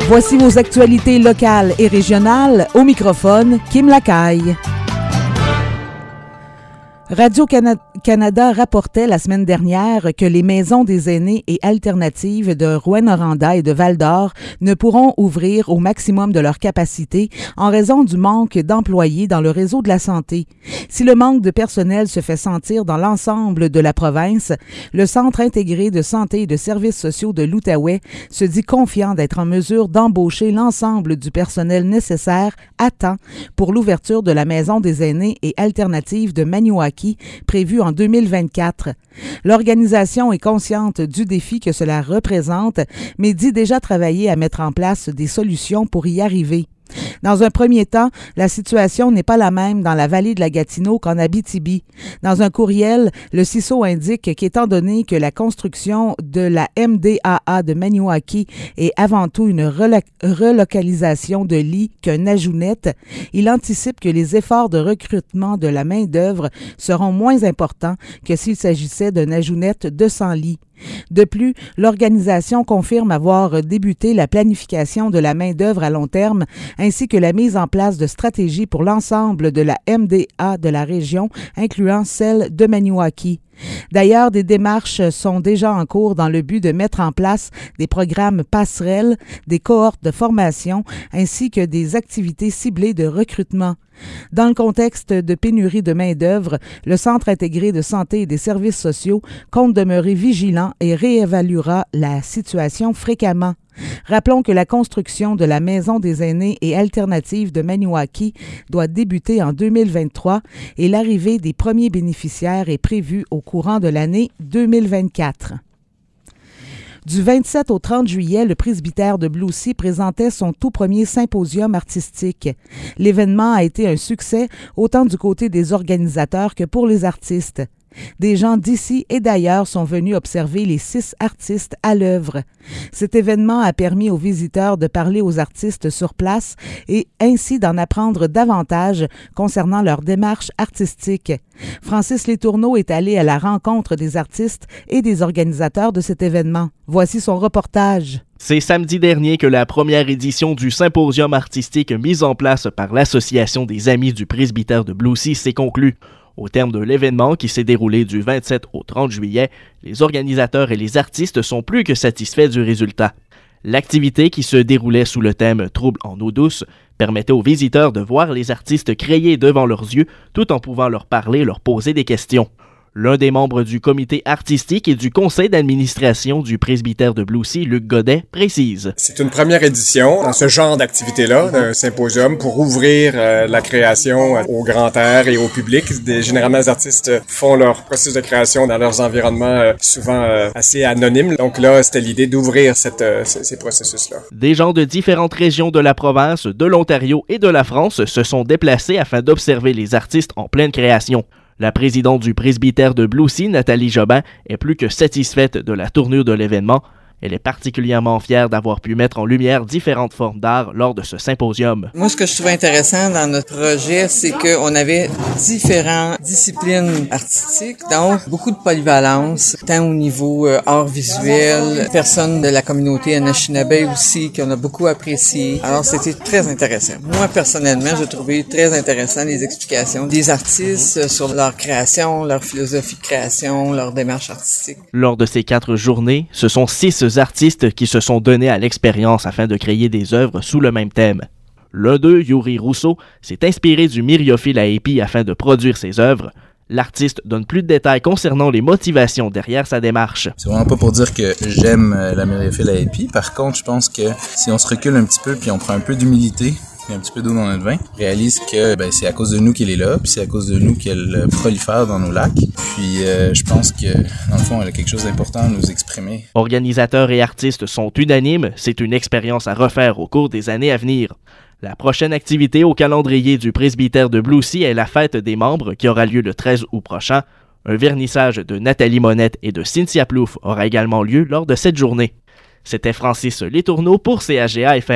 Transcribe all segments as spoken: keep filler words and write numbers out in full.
Voici vos actualités locales et régionales. Au microphone, Kim Lacaille. Radio-Canada rapportait la semaine dernière que les maisons des aînés et alternatives de Rouyn-Noranda et de Val-d'Or ne pourront ouvrir au maximum de leur capacité en raison du manque d'employés dans le réseau de la santé. Si le manque de personnel se fait sentir dans l'ensemble de la province, le Centre intégré de santé et de services sociaux de l'Outaouais se dit confiant d'être en mesure d'embaucher l'ensemble du personnel nécessaire à temps pour l'ouverture de la maison des aînés et alternatives de Maniwaki prévu en deux mille vingt-quatre. L'organisation est consciente du défi que cela représente, mais dit déjà travailler à mettre en place des solutions pour y arriver. Dans un premier temps, la situation n'est pas la même dans la vallée de la Gatineau qu'en Abitibi. Dans un courriel, le C I S O indique qu'étant donné que la construction de la M D A A de Maniwaki est avant tout une relo- relocalisation de lits qu'un ajout net, il anticipe que les efforts de recrutement de la main-d'œuvre seront moins importants que s'il s'agissait d'un ajout net de cent lits. De plus, l'organisation confirme avoir débuté la planification de la main-d'œuvre à long terme ainsi que la mise en place de stratégies pour l'ensemble de la M D A de la région, incluant celle de Maniwaki. D'ailleurs, des démarches sont déjà en cours dans le but de mettre en place des programmes passerelles, des cohortes de formation ainsi que des activités ciblées de recrutement. Dans le contexte de pénurie de main-d'œuvre, le Centre intégré de santé et des services sociaux compte demeurer vigilant et réévaluera la situation fréquemment. Rappelons que la construction de la Maison des aînés et alternatives de Maniwaki doit débuter en deux mille vingt-trois et l'arrivée des premiers bénéficiaires est prévue au courant de l'année deux mille vingt-quatre. Du vingt-sept au trente juillet, le presbytère de Bloussy présentait son tout premier symposium artistique. L'événement a été un succès autant du côté des organisateurs que pour les artistes. Des gens d'ici et d'ailleurs sont venus observer les six artistes à l'œuvre. Cet événement a permis aux visiteurs de parler aux artistes sur place et ainsi d'en apprendre davantage concernant leur démarche artistique. Francis Letourneau est allé à la rencontre des artistes et des organisateurs de cet événement. Voici son reportage. C'est samedi dernier que la première édition du symposium artistique mis en place par l'Association des Amis du presbytère de Bloussy s'est conclue. Au terme de l'événement qui s'est déroulé du vingt-sept au trente juillet, les organisateurs et les artistes sont plus que satisfaits du résultat. L'activité qui se déroulait sous le thème « Troubles en eau douce » permettait aux visiteurs de voir les artistes créer devant leurs yeux tout en pouvant leur parler et leur poser des questions. L'un des membres du comité artistique et du conseil d'administration du presbytère de Bloussy, Luc Godet, précise. C'est une première édition dans ce genre d'activité-là, d'un symposium pour ouvrir euh, la création au grand air et au public. Des, généralement, les artistes font leur processus de création dans leurs environnements euh, souvent euh, assez anonymes. Donc là, c'était l'idée d'ouvrir cette, euh, ces processus-là. Des gens de différentes régions de la province, de l'Ontario et de la France se sont déplacés afin d'observer les artistes en pleine création. La présidente du presbytère de Bloussy, Nathalie Jobin, est plus que satisfaite de la tournure de l'événement. Elle est particulièrement fière d'avoir pu mettre en lumière différentes formes d'art lors de ce symposium. Moi, ce que je trouve intéressant dans notre projet, c'est qu'on avait différentes disciplines artistiques, donc beaucoup de polyvalence, tant au niveau euh, art visuel, personnes de la communauté Anishinaabe aussi, qu'on a beaucoup apprécié. Alors, c'était très intéressant. Moi, personnellement, j'ai trouvé très intéressant les explications des artistes sur leur création, leur philosophie de création, leur démarche artistique. Lors de ces quatre journées, ce sont six artistes qui se sont donnés à l'expérience afin de créer des œuvres sous le même thème. L'un d'eux, Yuri Rousseau, s'est inspiré du myriophile à épis afin de produire ses œuvres. L'artiste donne plus de détails concernant les motivations derrière sa démarche. C'est vraiment pas pour dire que j'aime la myriophile à épis. Par contre, je pense que si on se recule un petit peu puis on prend un peu d'humilité et un petit peu d'eau dans notre vin, on réalise que ben, c'est à cause de nous qu'elle est là, puis c'est à cause de nous qu'elle prolifère dans nos lacs. Puis euh, je pense que, dans le fond, elle a quelque chose d'important à nous exprimer. Organisateurs et artistes sont unanimes, c'est une expérience à refaire au cours des années à venir. La prochaine activité au calendrier du presbytère de Bloussy est la fête des membres qui aura lieu le treize août prochain. Un vernissage de Nathalie Monette et de Cynthia Plouffe aura également lieu lors de cette journée. C'était Francis Letourneau pour C H G A F M.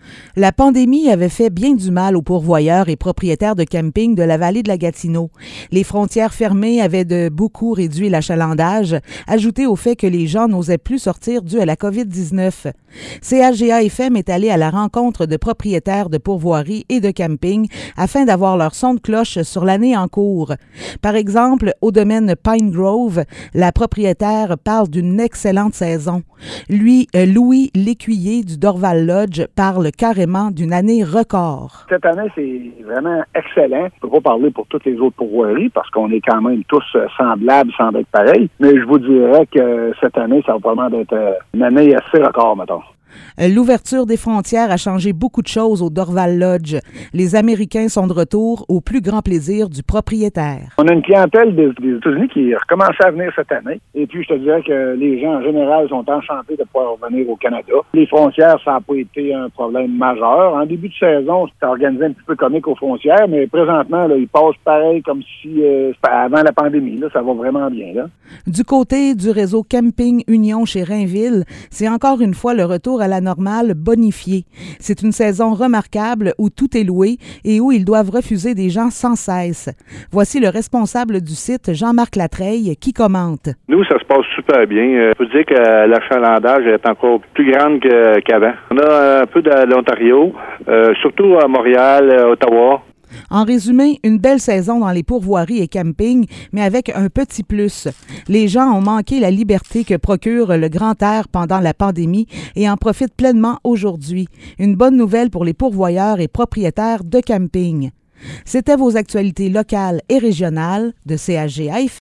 La pandémie avait fait bien du mal aux pourvoyeurs et propriétaires de camping de la vallée de la Gatineau. Les frontières fermées avaient de beaucoup réduit l'achalandage, ajouté au fait que les gens n'osaient plus sortir dû à la covid dix-neuf. C A G A F M est allé à la rencontre de propriétaires de pourvoiries et de camping afin d'avoir leur son de cloche sur l'année en cours. Par exemple, au domaine Pine Grove, la propriétaire parle d'une excellente saison. Lui, euh, Louis Lécuyer du Dorval Lodge parle carrément d'une année record. Cette année, c'est vraiment excellent. Je ne peux pas parler pour toutes les autres pourvoiries parce qu'on est quand même tous semblables sans être pareils. Mais je vous dirais que cette année, ça va probablement être une année assez record, mettons. L'ouverture des frontières a changé beaucoup de choses au Dorval Lodge. Les Américains sont de retour au plus grand plaisir du propriétaire. On a une clientèle des, des États-Unis qui a recommencé à venir cette année. Et puis, je te dirais que les gens, en général, sont enchantés de pouvoir revenir au Canada. Les frontières, ça n'a pas été un problème majeur. En début de saison, c'était organisé un petit peu comique aux frontières, mais présentement, là, ils passent pareil comme si euh, c'était avant la pandémie. Là, ça va vraiment bien, là. Du côté du réseau Camping Union chez Rainville, c'est encore une fois le retour à la normale bonifié. C'est une saison remarquable où tout est loué et où ils doivent refuser des gens sans cesse. Voici le responsable du site, Jean-Marc Latreille, qui commente. Nous, ça se passe super bien. Il faut dire que l'achalandage est encore plus grande que, qu'avant. On a un peu de l'Ontario, euh, surtout à Montréal, Ottawa. En résumé, une belle saison dans les pourvoiries et campings, mais avec un petit plus. Les gens ont manqué la liberté que procure le grand air pendant la pandémie et en profitent pleinement aujourd'hui. Une bonne nouvelle pour les pourvoyeurs et propriétaires de camping. C'était vos actualités locales et régionales de C A G A F M.